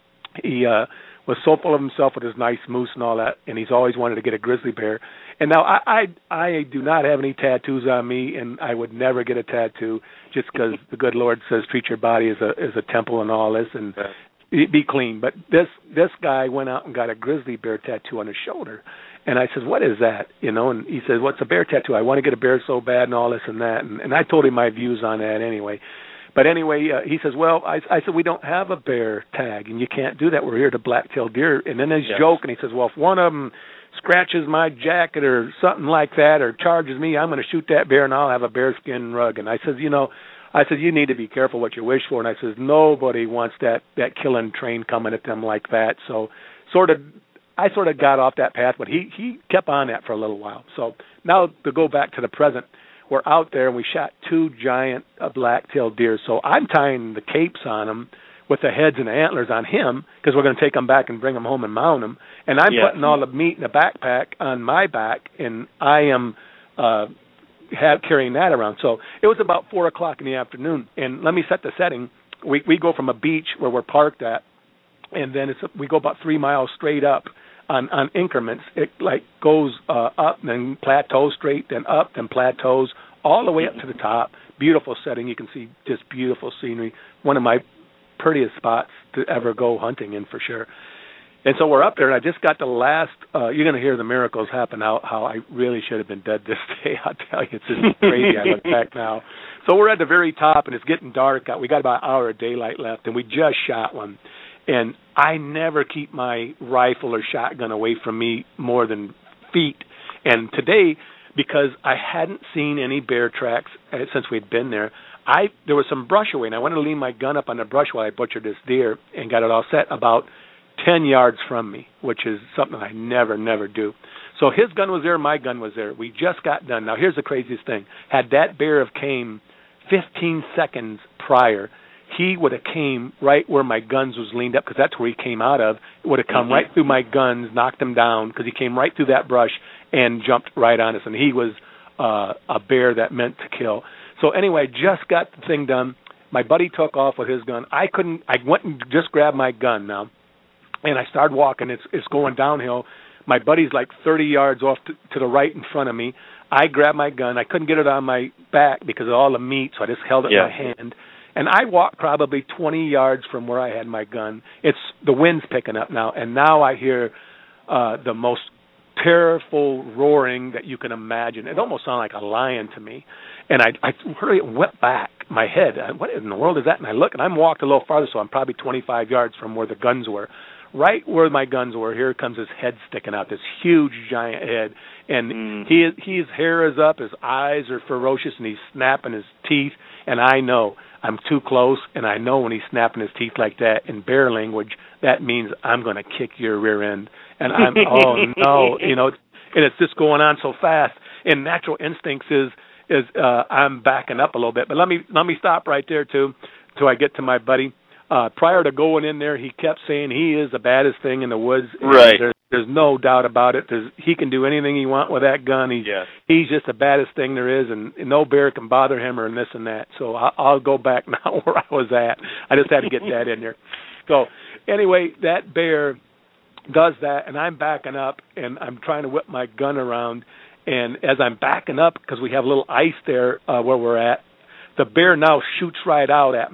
he uh, was so full of himself with his nice moose and all that, and he's always wanted to get a grizzly bear. And now I, I I do not have any tattoos on me, and I would never get a tattoo just because the good Lord says treat your body as a as a temple and all this, and yeah. be clean. But this this guy went out and got a grizzly bear tattoo on his shoulder, and I said, what is that? You know, and he says, what's a bear tattoo? I want to get a bear so bad and all this and that, and, and I told him my views on that anyway. But anyway, uh, he says, well, I, I said, we don't have a bear tag, and you can't do that. We're here to black-tailed deer. And then he's yes. joking. He says, well, if one of them scratches my jacket or something like that or charges me, I'm going to shoot that bear, and I'll have a bearskin rug. And I said, you know, I said, you need to be careful what you wish for. And I says, nobody wants that, that killing train coming at them like that. So sort of, I sort of got off that path, but he, he kept on that for a little while. So now to go back to the present, we're out there, and we shot two giant uh, black-tailed deer. So I'm tying the capes on them with the heads and the antlers on him because we're going to take them back and bring them home and mount them. And I'm yeah. putting all the meat in the backpack on my back, and I am uh, have, carrying that around. So it was about four o'clock in the afternoon. And let me set the setting. We we go from a beach where we're parked at, and then it's we go about three miles straight up. On, on increments, it like goes uh, up, then plateaus straight, then up, then plateaus, all the way up to the top. Beautiful setting. You can see just beautiful scenery. One of my prettiest spots to ever go hunting in for sure. And so we're up there, and I just got the last, uh, you're going to hear the miracles happen, how, how I really should have been dead this day. I'll tell you, it's just crazy. I look back now. So we're at the very top, and it's getting dark. We got about an hour of daylight left, and we just shot one. And I never keep my rifle or shotgun away from me more than feet. And today, because I hadn't seen any bear tracks since we'd been there, I there was some brush away, and I wanted to lean my gun up on the brush while I butchered this deer and got it all set about ten yards from me, which is something I never, never do. So his gun was there, my gun was there. We just got done. Now, here's the craziest thing. Had that bear have came fifteen seconds prior, he would have came right where my guns was leaned up because that's where he came out of. It would have come mm-hmm. right through my guns, knocked him down because he came right through that brush and jumped right on us. And he was uh, a bear that meant to kill. So anyway, just got the thing done. My buddy took off with his gun. I couldn't. I went and just grabbed my gun now, and I started walking. It's it's going downhill. My buddy's like thirty yards off to, to the right in front of me. I grabbed my gun. I couldn't get it on my back because of all the meat, so I just held it yeah. in my hand. And I walked probably twenty yards from where I had my gun. It's the wind's picking up now, and now I hear uh, the most terrible roaring that you can imagine. It almost sounded like a lion to me. And I, I heard it went back my head. What in the world is that? And I look, and I'm walked a little farther, so I'm probably twenty-five yards from where the guns were. Right where my guns were, here comes his head sticking out, this huge giant head. And mm. he, his hair is up, his eyes are ferocious, and he's snapping his teeth. And I know I'm too close, and I know when he's snapping his teeth like that, in bear language, that means I'm going to kick your rear end. And I'm, oh, no, you know, and it's just going on so fast. And natural instincts is, is uh, I'm backing up a little bit. But let me let me stop right there, too, till I get to my buddy. Uh, prior to going in there, he kept saying he is the baddest thing in the woods. Right. There's, there's no doubt about it. There's, he can do anything he wants with that gun. He's, yes. he's just the baddest thing there is, and, and no bear can bother him or this and that. So I, I'll go back now where I was at. I just had to get that in there. So anyway, that bear does that, and I'm backing up, and I'm trying to whip my gun around. And as I'm backing up, because we have a little ice there uh, where we're at, the bear now shoots right out at me.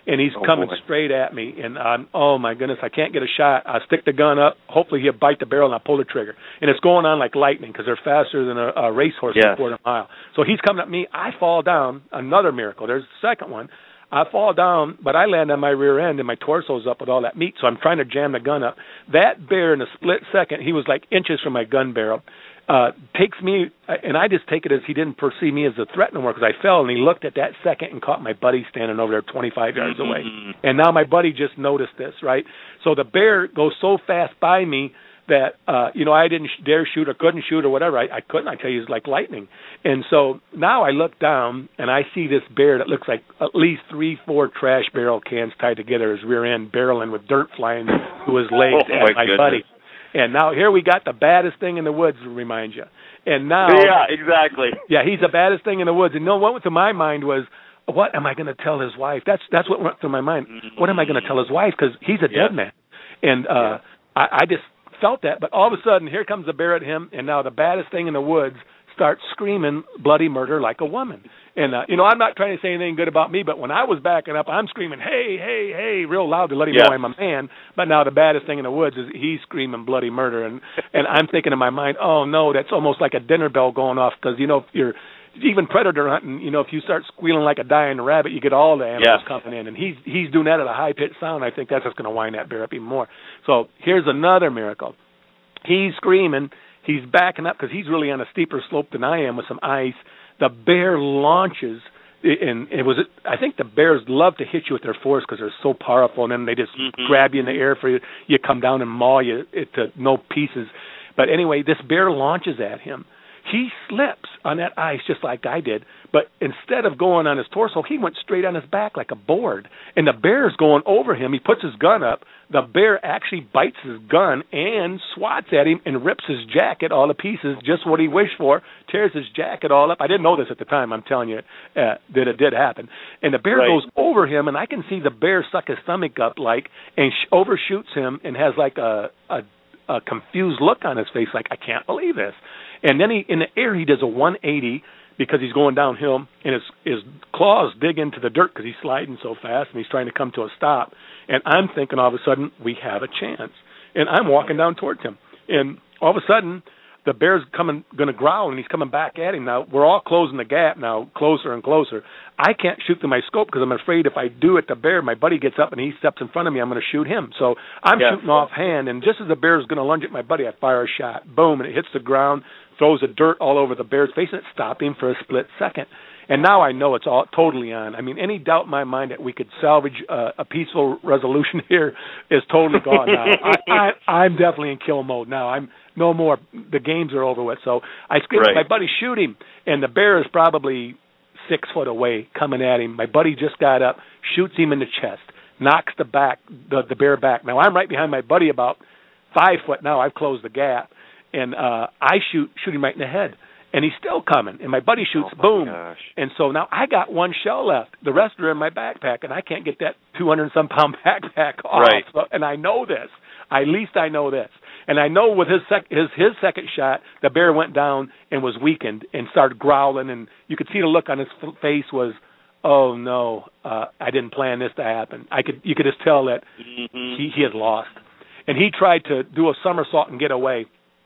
and he's oh, coming boy. straight at me, and I'm, oh my goodness, I can't get a shot. I stick the gun up. Hopefully he'll bite the barrel, and I pull the trigger, and it's going on like lightning because they're faster than a, a racehorse yes. in a quarter mile. So he's coming at me. I fall down. Another miracle. There's the second one. I fall down, but I land on my rear end, and my torso's up with all that meat, so I'm trying to jam the gun up. That bear, in a split second, he was like inches from my gun barrel, uh, takes me, and I just take it as he didn't perceive me as a threat no more because I fell, and he looked at that second and caught my buddy standing over there twenty-five yards mm-hmm. away. And now my buddy just noticed this, right? So the bear goes so fast by me that, uh, you know, I didn't dare shoot or couldn't shoot or whatever. I, I couldn't. I tell you, it was like lightning. And so now I look down, and I see this bear that looks like at least three, four trash barrel cans tied together, his rear end barreling with dirt flying to his legs oh, at my, my buddy. And now here we got the baddest thing in the woods, to remind you. And now, yeah, exactly. Yeah, he's the baddest thing in the woods. And you know what went through my mind was, what am I going to tell his wife? That's that's what went through my mind. Mm-hmm. What am I going to tell his wife? Because he's a yeah. dead man. And uh, yeah. I, I just felt that. But all of a sudden, here comes the bear at him, and now the baddest thing in the woods starts screaming bloody murder like a woman. And, uh, you know, I'm not trying to say anything good about me, but when I was backing up, I'm screaming, hey, hey, hey, real loud to let him yes. know I'm a man. But now the baddest thing in the woods is he's screaming bloody murder. And, and I'm thinking in my mind, oh, no, that's almost like a dinner bell going off because, you know, if you're even predator hunting, you know, if you start squealing like a dying rabbit, you get all the animals yes. coming in. And he's he's doing that at a high-pitched sound. I think that's just going to wind that bear up even more. So here's another miracle. He's screaming. He's backing up because he's really on a steeper slope than I am with some ice. The bear launches, and it was. I think the bears love to hit you with their force because they're so powerful, and then they just mm-hmm. grab you in the air for you. You come down and maul you to no pieces. But anyway, this bear launches at him. He slips on that ice just like I did, but instead of going on his torso, he went straight on his back like a board. And the bear's going over him. He puts his gun up. The bear actually bites his gun and swats at him and rips his jacket all to pieces, just what he wished for, tears his jacket all up. I didn't know this at the time. I'm telling you uh, that it did happen. And the bear right. goes over him, and I can see the bear suck his stomach up like and sh- overshoots him and has like a, a, a confused look on his face like, I can't believe this. And then he, in the air, he does a one eighty because he's going downhill, and his his claws dig into the dirt because he's sliding so fast, and he's trying to come to a stop. And I'm thinking all of a sudden, we have a chance. And I'm walking down towards him. And all of a sudden, the bear's coming, going to growl, and he's coming back at him. Now, we're all closing the gap now, closer and closer. I can't shoot through my scope because I'm afraid if I do it to bear, my buddy gets up and he steps in front of me, I'm going to shoot him. So I'm yeah. shooting offhand, and just as the bear's going to lunge at my buddy, I fire a shot. Boom, and it hits the ground, throws the dirt all over the bear's face, and it stopped him for a split second. And now I know it's all totally on. I mean, any doubt in my mind that we could salvage uh, a peaceful resolution here is totally gone now. I, I, I'm definitely in kill mode now. I'm no more. The games are over with. So I screamed right. at my buddy, shoot him. And the bear is probably six foot away coming at him. My buddy just got up, shoots him in the chest, knocks the back, the, the bear back. Now I'm right behind my buddy about five foot now. I've closed the gap. And uh, I shoot, shoot him right in the head. And he's still coming. And my buddy shoots, oh boom. Gosh. And so now I got one shell left. The rest are in my backpack, and I can't get that two hundred and some pound backpack off. Right. So, and I know this. At least I know this. And I know with his, sec- his his second shot, the bear went down and was weakened and started growling. And you could see the look on his f- face was, oh, no, uh, I didn't plan this to happen. I could You could just tell that mm-hmm. he, he had lost. And he tried to do a somersault and get away.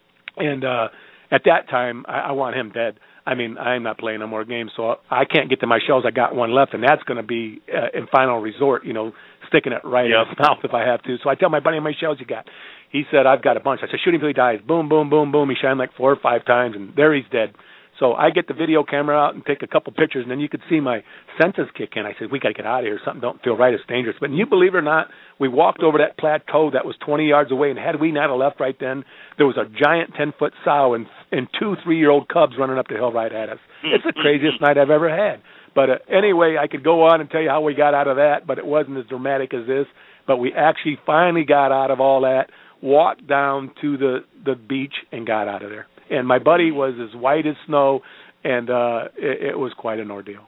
And uh, at that time, I, I want him dead. I mean, I'm not playing no more games, so I can't get to my shells. I got one left, and that's going to be uh, in final resort, you know, sticking it right yep. in his mouth if I have to. So I tell my buddy, how many shells you got? He said, I've got a bunch. I said, shoot him until he dies. Boom, boom, boom, boom. He shined like four or five times, and there he's dead. So I get the video camera out and take a couple pictures, and then you could see my senses kick in. I said, we got to get out of here. Something don't feel right. It's dangerous. But you believe it or not, we walked over that plateau that was twenty yards away, and had we not have left right then, there was a giant ten-foot sow and, and two three-year-old cubs running up the hill right at us. It's the craziest night I've ever had. But uh, anyway, I could go on and tell you how we got out of that, but it wasn't as dramatic as this. But we actually finally got out of all that, walked down to the, the beach, and got out of there. And my buddy was as white as snow, and uh, it, it was quite an ordeal.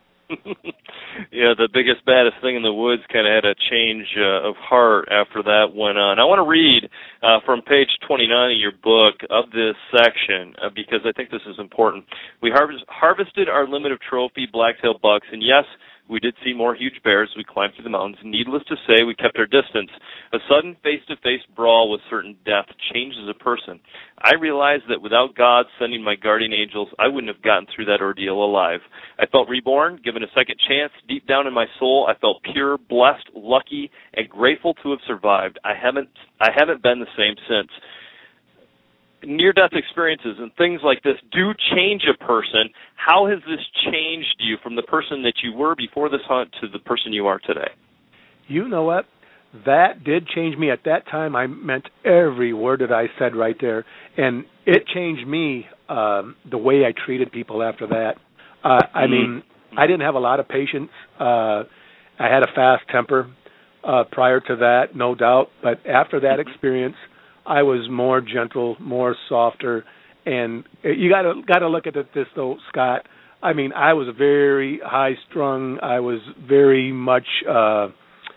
Yeah, the biggest, baddest thing in the woods kind of had a change uh, of heart after that went on. I want to read uh, from page twenty-nine of your book of this section uh, because I think this is important. We harvest, harvested our limit of trophy blacktail bucks, and yes, We did see more huge bears as we climbed through the mountains. Needless to say, we kept our distance. A sudden face-to-face brawl with certain death changes a person. I realized that without God sending my guardian angels, I wouldn't have gotten through that ordeal alive. I felt reborn, given a second chance. Deep down in my soul, I felt pure, blessed, lucky, and grateful to have survived. I haven't, I haven't been the same since. Near-death experiences and things like this do change a person. How has this changed you from the person that you were before this hunt to the person you are today? You know what? That did change me. At that time, I meant every word that I said right there. And it changed me, um, the way I treated people after that. Uh, I mm-hmm. mean, I didn't have a lot of patience. Uh, I had a fast temper uh, prior to that, no doubt. But after that mm-hmm. experience, I was more gentle, more softer, and you got to got to look at it this though, Scott. I mean, I was very high strung. I was very much, uh,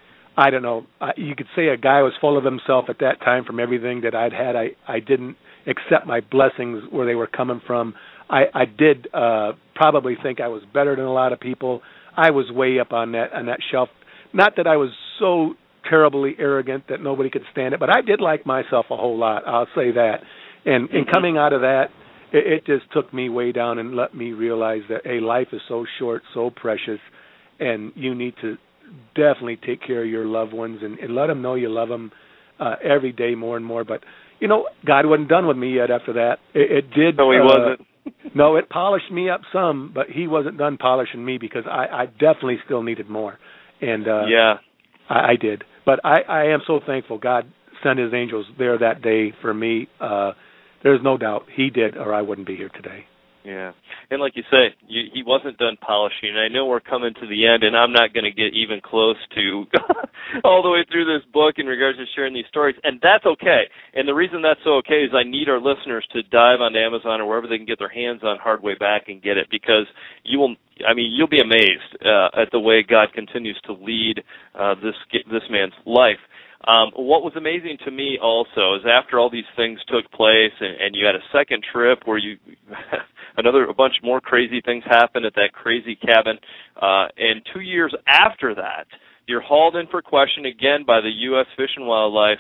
I don't know. You could say a guy was full of himself at that time from everything that I'd had. I I didn't accept my blessings where they were coming from. I I did uh, probably think I was better than a lot of people. I was way up on that on that shelf. Not that I was so terribly arrogant that nobody could stand it, but I did like myself a whole lot, I'll say that. And, and coming out of that, it, it just took me way down and let me realize that, hey, life is so short, so precious, and you need to definitely take care of your loved ones and, and let them know you love them uh, every day more and more. But, you know, God wasn't done with me yet after that. It, it did. No, he uh, wasn't. No, it polished me up some, but he wasn't done polishing me because I, I definitely still needed more. And uh, yeah. I, I did. But I, I am so thankful God sent his angels there that day for me. Uh, there's no doubt he did, or I wouldn't be here today. Yeah. And like you say, you, he wasn't done polishing. And I know we're coming to the end, and I'm not going to get even close to all the way through this book in regards to sharing these stories. And that's okay. And the reason that's so okay is I need our listeners to dive onto Amazon or wherever they can get their hands on Hard Way Back and get it, because you will, I mean, you'll be amazed uh, at the way God continues to lead uh, this this man's life. Um, what was amazing to me also is after all these things took place and, and you had a second trip where you another a bunch more crazy things happened at that crazy cabin, uh, and two years after that, you're hauled in for question again by the U S Fish and Wildlife,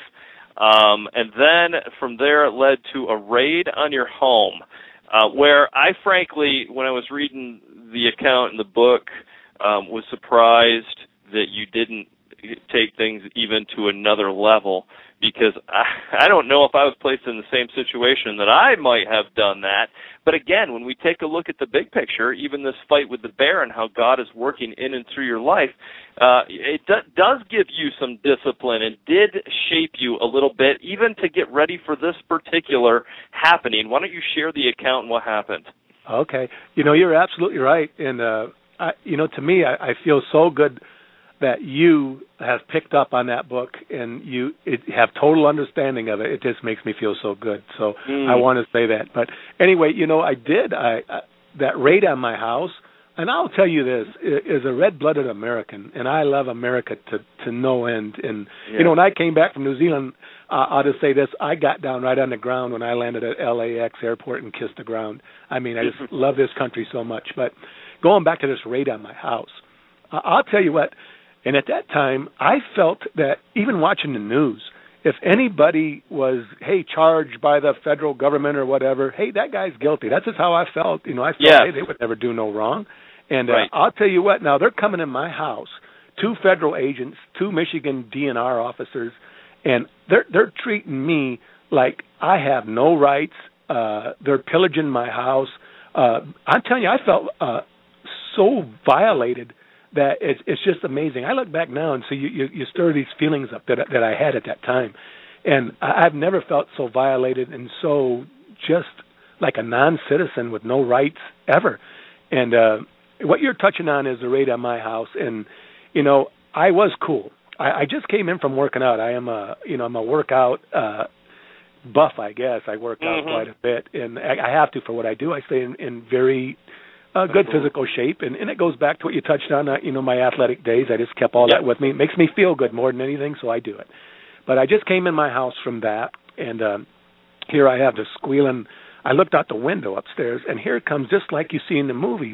um, and then from there it led to a raid on your home, uh, where I frankly, when I was reading the account in the book, um, was surprised that you didn't take things even to another level, because I, I don't know if I was placed in the same situation that I might have done that. But again, when we take a look at the big picture, even this fight with the bear and how God is working in and through your life, uh, it do, does give you some discipline and did shape you a little bit, even to get ready for this particular happening. Why don't you share the account and what happened? Okay. You know, you're absolutely right. And, uh, I, you know, to me, I, I feel so good that you have picked up on that book and you it, have total understanding of it. It just makes me feel so good. So mm. I want to say that. But anyway, you know, I did I, I that raid on my house, and I'll tell you this, is a red-blooded American, and I love America to, to no end. And, yeah. you know, when I came back from New Zealand, uh, I'll just say this, I got down right on the ground when I landed at L A X airport and kissed the ground. I mean, I just love this country so much. But going back to this raid on my house, uh, I'll tell you what, and at that time, I felt that even watching the news, if anybody was, hey, charged by the federal government or whatever, hey, that guy's guilty. That's just how I felt. You know, I felt, yes. hey, they would never do no wrong. And right. uh, I'll tell you what, now they're coming in my house, two federal agents, two Michigan D N R officers, and they're they're treating me like I have no rights. Uh, they're pillaging my house. Uh, I'm telling you, I felt uh, so violated that it's it's just amazing. I look back now and so you, you, you stir these feelings up that that I had at that time, and I've never felt so violated and so just like a non-citizen with no rights ever. And uh, what you're touching on is the raid on my house, and you know I was cool. I, I just came in from working out. I am a you know I'm a workout uh, buff, I guess. I work out mm-hmm. quite a bit, and I, I have to for what I do. I stay in, in very Uh, good physical shape, and, and it goes back to what you touched on, uh, you know, my athletic days. I just kept all yep. that with me. It makes me feel good more than anything, so I do it. But I just came in my house from that, and uh, here I have the squealing. I looked out the window upstairs, and here it comes, just like you see in the movies,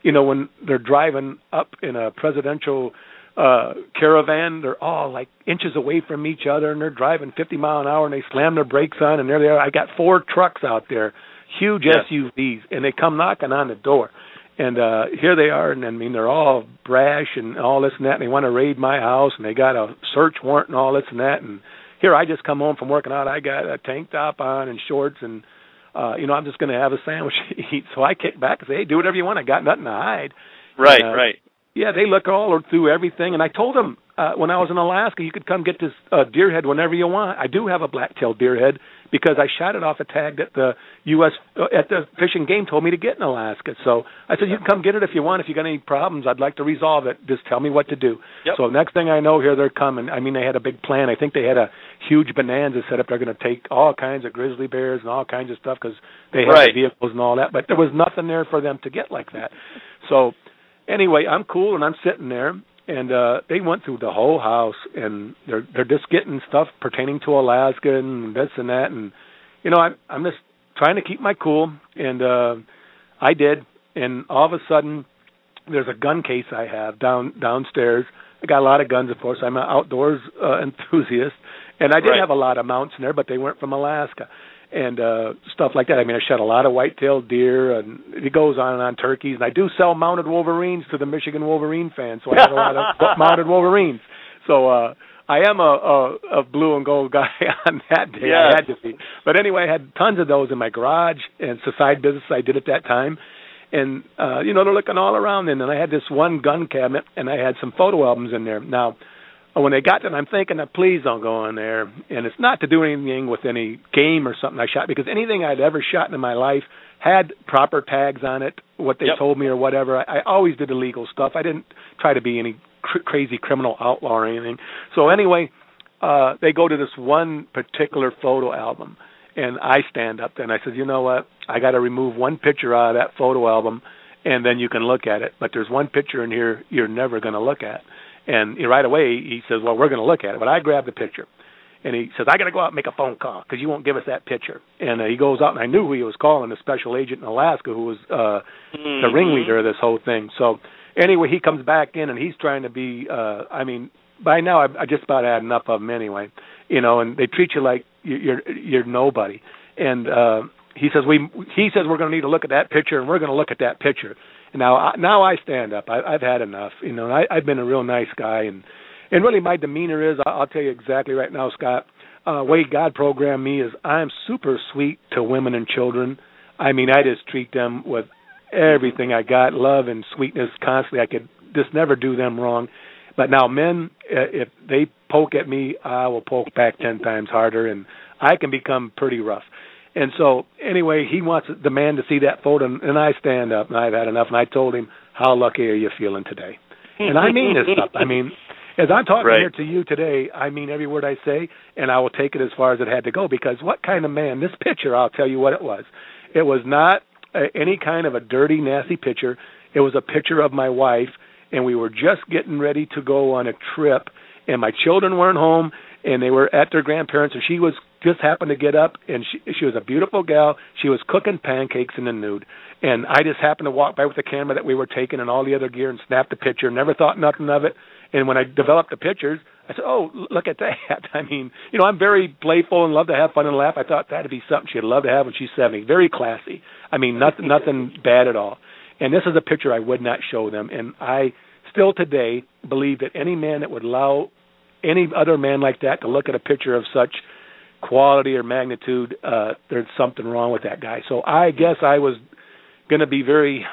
you know, when they're driving up in a presidential uh, caravan, they're all like inches away from each other, and they're driving fifty mile an hour, and they slam their brakes on, and there they are. I got four trucks out there, huge yeah. S U Vs, and they come knocking on the door. And uh, here they are, and I mean, they're all brash and all this and that, and they want to raid my house, and they got a search warrant and all this and that. And here, I just come home from working out. I got a tank top on and shorts, and, uh, you know, I'm just going to have a sandwich to eat. So I kick back and say, hey, do whatever you want. I got nothing to hide. Right, and, uh, right. Yeah, they look all through everything. And I told them uh, when I was in Alaska, you could come get this uh, deer head whenever you want. I do have a black-tailed deer head because I shot it off a tag that the U S uh, at the Fish and Game told me to get in Alaska. So I said, you can come get it if you want. If you got any problems, I'd like to resolve it. Just tell me what to do. Yep. So next thing I know, here they're coming. I mean, they had a big plan. I think they had a huge bonanza set up. They're going to take all kinds of grizzly bears and all kinds of stuff because they had right. the vehicles and all that. But there was nothing there for them to get like that. So anyway, I'm cool, and I'm sitting there. And uh, they went through the whole house, and they're they're just getting stuff pertaining to Alaska and this and that. And, you know, I'm, I'm just trying to keep my cool, and uh, I did. And all of a sudden, there's a gun case I have down downstairs. I got a lot of guns, of course. I'm an outdoors uh, enthusiast. And I did right. have a lot of mounts in there, but they weren't from Alaska. And uh, stuff like that. I mean, I shot a lot of white-tailed deer, and it goes on and on, turkeys. And I do sell mounted Wolverines to the Michigan Wolverine fans, so I have a lot of mounted Wolverines. So uh, I am a, a, a blue and gold guy on that day. Yes. I had to be. But anyway, I had tons of those in my garage, and it's a side business I did at that time. And, uh, you know, they're looking all around, and then I had this one gun cabinet, and I had some photo albums in there. Now, when they got to it, I'm thinking, please don't go in there. And it's not to do anything with any game or something I shot, because anything I'd ever shot in my life had proper tags on it, what they yep. told me or whatever. I, I always did illegal stuff. I didn't try to be any cr- crazy criminal outlaw or anything. So anyway, uh, they go to this one particular photo album, and I stand up there, and I said, you know what, I got to remove one picture out of that photo album, and then you can look at it. But there's one picture in here you're never going to look at. And right away, he says, well, we're going to look at it. But I grabbed the picture. And he says, I got to go out and make a phone call because you won't give us that picture. And uh, he goes out, and I knew who he was calling, the special agent in Alaska who was uh, mm-hmm. the ringleader of this whole thing. So anyway, he comes back in, and he's trying to be, uh, I mean, by now I, I just about had enough of him anyway. You know, and they treat you like you're you're nobody. And uh, he says, we, he says we're going to need to look at that picture, and we're going to look at that picture. Now, I, now I stand up. I, I've had enough. You know, I, I've been a real nice guy, and and really my demeanor is, I'll tell you exactly right now, Scott. Uh, way God programmed me is I'm super sweet to women and children. I mean, I just treat them with everything I got, love and sweetness constantly. I could just never do them wrong. But now, men, if they poke at me, I will poke back ten times harder, and I can become pretty rough. And so, anyway, he wants the man to see that photo, and I stand up, and I've had enough. And I told him, how lucky are you feeling today? And I mean this stuff. I mean, as I'm talking right. here to you today, I mean every word I say, and I will take it as far as it had to go, because what kind of man, this picture, I'll tell you what it was. It was not a, any kind of a dirty, nasty picture. It was a picture of my wife, and we were just getting ready to go on a trip, and my children weren't home, and they were at their grandparents', and she was just happened to get up, and she she was a beautiful gal. She was cooking pancakes in the nude, and I just happened to walk by with the camera that we were taking and all the other gear and snapped the picture. Never thought nothing of it. And when I developed the pictures, I said, oh, look at that. I mean, you know, I'm very playful and love to have fun and laugh. I thought that'd be something she'd love to have when she's seventy. Very classy. I mean, nothing nothing bad at all. And this is a picture I would not show them. And I still today believe that any man that would allow any other man like that to look at a picture of such quality or magnitude, uh, there's something wrong with that guy. So I guess I was going to be very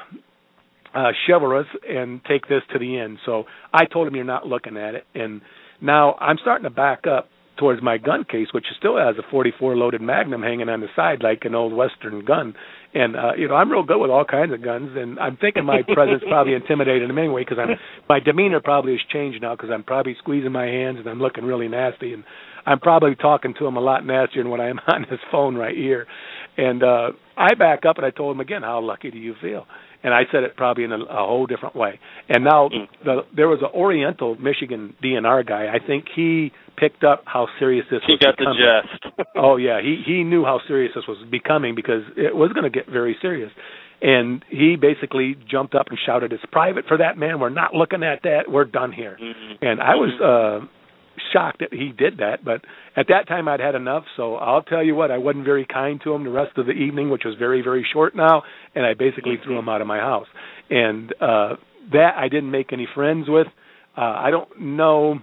uh, chivalrous and take this to the end. So I told him, you're not looking at it. And now I'm starting to back up towards my gun case, which still has a forty-four loaded Magnum hanging on the side like an old Western gun. And, uh, you know, I'm real good with all kinds of guns, and I'm thinking my presence probably intimidated him anyway, because I'm my demeanor probably has changed now, because I'm probably squeezing my hands and I'm looking really nasty, and I'm probably talking to him a lot nastier than what I am on his phone right here. And uh, I back up and I told him again, how lucky do you feel? And I said it probably in a, a whole different way. And now the, there was an Oriental, Michigan D N R guy. I think he picked up how serious this he was got becoming. the gist. Oh, yeah. He he knew how serious this was becoming, because it was going to get very serious. And he basically jumped up and shouted, "It's private for that man. We're not looking at that. We're done here." Mm-hmm. And I was uh, shocked that he did that. But at that time, I'd had enough. So I'll tell you what, I wasn't very kind to him the rest of the evening, which was very, very short now. And I basically mm-hmm. threw him out of my house. And uh, that I didn't make any friends with. Uh, I don't know.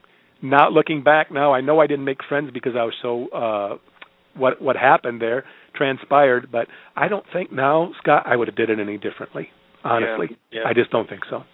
Not looking back now, I know I didn't make friends because I was so uh, what what happened there transpired. But I don't think now, Scott, I would have did it any differently. Honestly, yeah, yeah. I just don't think so.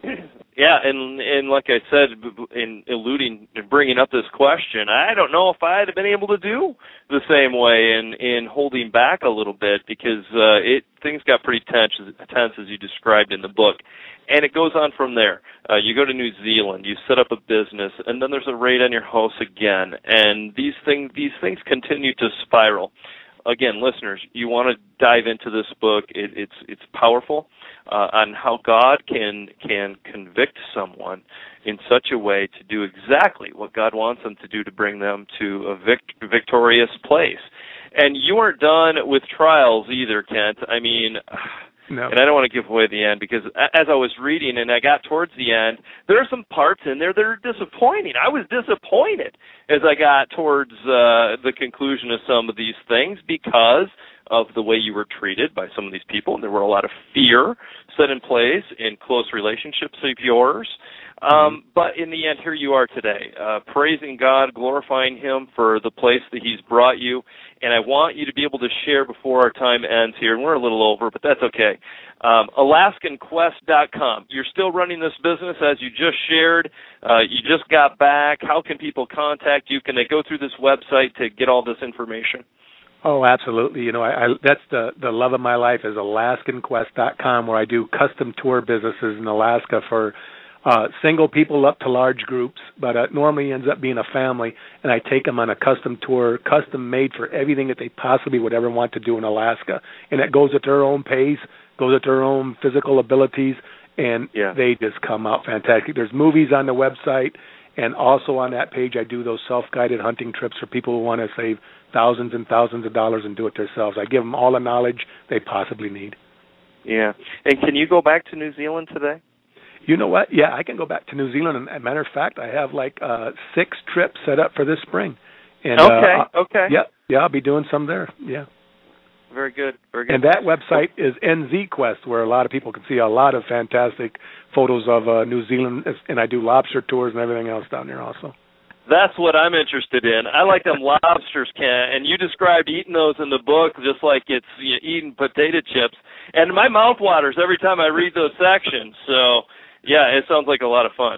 Yeah, and and like I said, in alluding, bringing up this question, I don't know if I'd have been able to do the same way in in holding back a little bit because uh, it things got pretty tense, tense as you described in the book. And it goes on from there. Uh, you go to New Zealand, you set up a business, and then there's a raid on your house again. And these things, these things continue to spiral. Again, listeners, you want to dive into this book. It, it's it's powerful uh, on how God can can convict someone in such a way to do exactly what God wants them to do to bring them to a vic- victorious place. And you aren't done with trials either, Kent. I mean. No. And I don't want to give away the end because as I was reading and I got towards the end, there are some parts in there that are disappointing. I was disappointed as I got towards uh, the conclusion of some of these things because of the way you were treated by some of these people. And there were a lot of fear set in place in close relationships of yours. Um, mm-hmm. But in the end, here you are today, uh, praising God, glorifying Him for the place that He's brought you. And I want you to be able to share before our time ends here. And we're a little over, but that's okay. Um, Alaskan Quest dot com. You're still running this business as you just shared. Uh, you just got back. How can people contact you? Can they go through this website to get all this information? Oh, absolutely. You know, I, I that's the, the love of my life is Alaskan Quest dot com, where I do custom tour businesses in Alaska for Uh, single people up to large groups, but uh, normally ends up being a family, and I take them on a custom tour, custom made for everything that they possibly would ever want to do in Alaska. And it goes at their own pace, goes at their own physical abilities, and yeah. they just come out fantastic. There's movies on the website, and also on that page I do those self-guided hunting trips for people who want to save thousands and thousands of dollars and do it themselves. I give them all the knowledge they possibly need. Yeah. And can you go back to New Zealand today? You know what? Yeah, I can go back to New Zealand. And as a matter of fact, I have like uh, six trips set up for this spring. And, okay, uh, okay. Yeah, yeah, I'll be doing some there. Yeah. Very good, very good. And that website is N Z Quest, where a lot of people can see a lot of fantastic photos of uh, New Zealand, and I do lobster tours and everything else down there also. That's what I'm interested in. I like them lobsters, Ken, and you described eating those in the book just like it's you know, eating potato chips. And my mouth waters every time I read those sections, so... Yeah, it sounds like a lot of fun.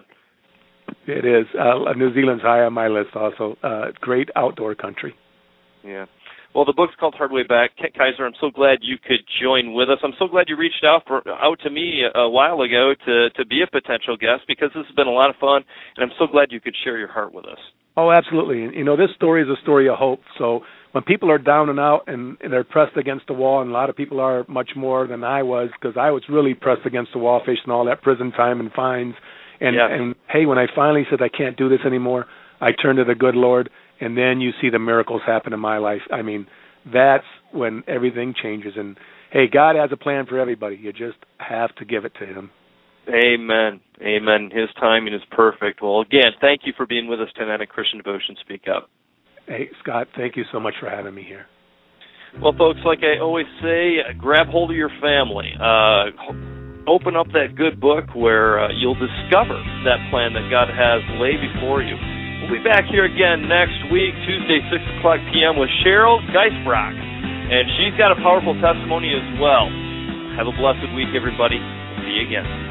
It is. Uh, New Zealand's high on my list also. Uh, great outdoor country. Yeah. Well, the book's called Hard Way Back. Kent Kaiser, I'm so glad you could join with us. I'm so glad you reached out for, out to me a while ago to, to be a potential guest because this has been a lot of fun, and I'm so glad you could share your heart with us. Oh, absolutely. You know, this story is a story of hope. So when people are down and out and they're pressed against the wall, and a lot of people are much more than I was because I was really pressed against the wall facing all that prison time and fines. And, yeah. and, hey, when I finally said I can't do this anymore, I turned to the good Lord, and then you see the miracles happen in my life. I mean, that's when everything changes. And, hey, God has a plan for everybody. You just have to give it to Him. Amen. Amen. His timing is perfect. Well, again, thank you for being with us tonight at Christian Devotion Speak Up. Hey, Scott, thank you so much for having me here. Well, folks, like I always say, grab hold of your family. Uh, open up that good book where uh, you'll discover that plan that God has laid before you. We'll be back here again next week, Tuesday, six o'clock p.m. with Cheryl Geisbrock. And she's got a powerful testimony as well. Have a blessed week, everybody. See you again.